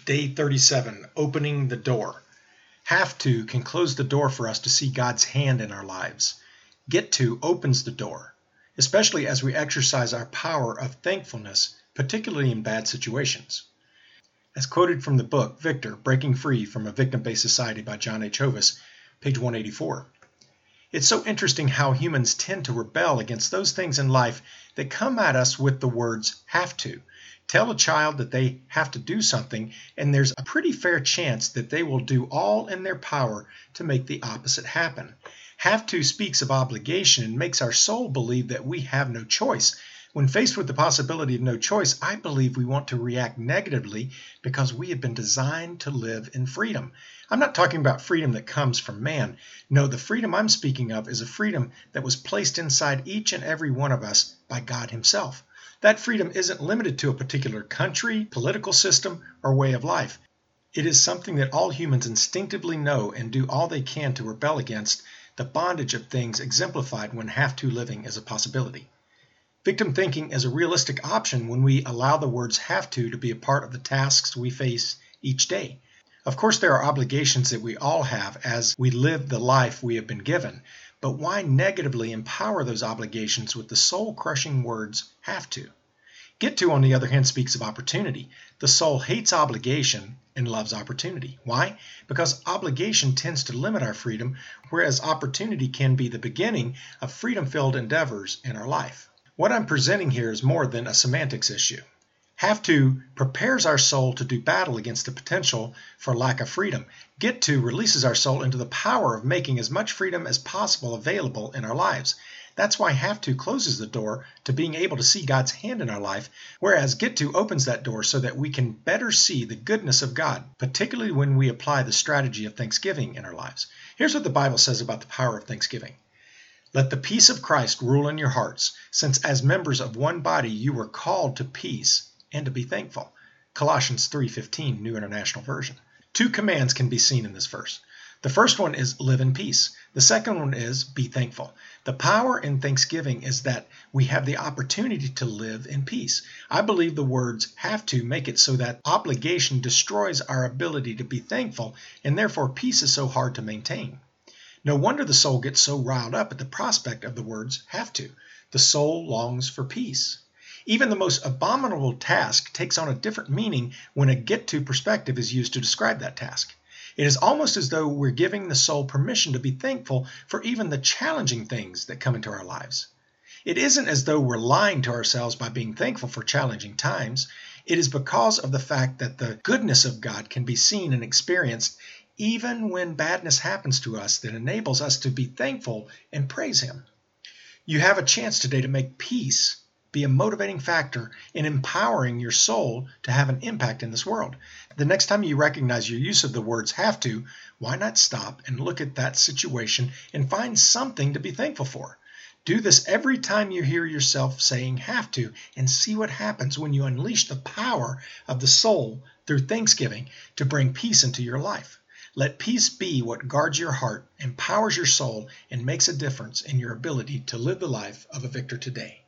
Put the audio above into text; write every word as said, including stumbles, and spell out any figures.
Day thirty-seven, Opening the Door. Have to can close the door for us to see God's hand in our lives. Get to opens the door, especially as we exercise our power of thankfulness, particularly in bad situations. As quoted from the book, Victor, Breaking Free from a Victim-Based Society by John H. Hovis, page one eighty-four. It's so interesting how humans tend to rebel against those things in life that come at us with the words have to. Tell a child that they have to do something, and there's a pretty fair chance that they will do all in their power to make the opposite happen. Have to speaks of obligation and makes our soul believe that we have no choice. When faced with the possibility of no choice, I believe we want to react negatively because we have been designed to live in freedom. I'm not talking about freedom that comes from man. No, the freedom I'm speaking of is a freedom that was placed inside each and every one of us by God Himself. That freedom isn't limited to a particular country, political system, or way of life. It is something that all humans instinctively know and do all they can to rebel against, the bondage of things exemplified when have-to living is a possibility. Victim thinking is a realistic option when we allow the words have to to be a part of the tasks we face each day. Of course, there are obligations that we all have as we live the life we have been given, but why negatively empower those obligations with the soul-crushing words have to? Get to, on the other hand, speaks of opportunity. The soul hates obligation and loves opportunity. Why? Because obligation tends to limit our freedom, whereas opportunity can be the beginning of freedom-filled endeavors in our life. What I'm presenting here is more than a semantics issue. Have to prepares our soul to do battle against the potential for lack of freedom. Get to releases our soul into the power of making as much freedom as possible available in our lives. That's why have to closes the door to being able to see God's hand in our life, whereas get to opens that door so that we can better see the goodness of God, particularly when we apply the strategy of thanksgiving in our lives. Here's what the Bible says about the power of thanksgiving. Let the peace of Christ rule in your hearts, since as members of one body you were called to peace and to be thankful. Colossians three fifteen, New International Version. Two commands can be seen in this verse. The first one is live in peace. The second one is be thankful. The power in thanksgiving is that we have the opportunity to live in peace. I believe the words have to make it so that obligation destroys our ability to be thankful, and therefore peace is so hard to maintain. No wonder the soul gets so riled up at the prospect of the words have to. The soul longs for peace. Even the most abominable task takes on a different meaning when a get-to perspective is used to describe that task. It is almost as though we're giving the soul permission to be thankful for even the challenging things that come into our lives. It isn't as though we're lying to ourselves by being thankful for challenging times. It is because of the fact that the goodness of God can be seen and experienced even when badness happens to us that enables us to be thankful and praise Him. You have a chance today to make peace be a motivating factor in empowering your soul to have an impact in this world. The next time you recognize your use of the words have to, why not stop and look at that situation and find something to be thankful for? Do this every time you hear yourself saying have to, and see what happens when you unleash the power of the soul through thanksgiving to bring peace into your life. Let peace be what guards your heart, empowers your soul, and makes a difference in your ability to live the life of a victor today.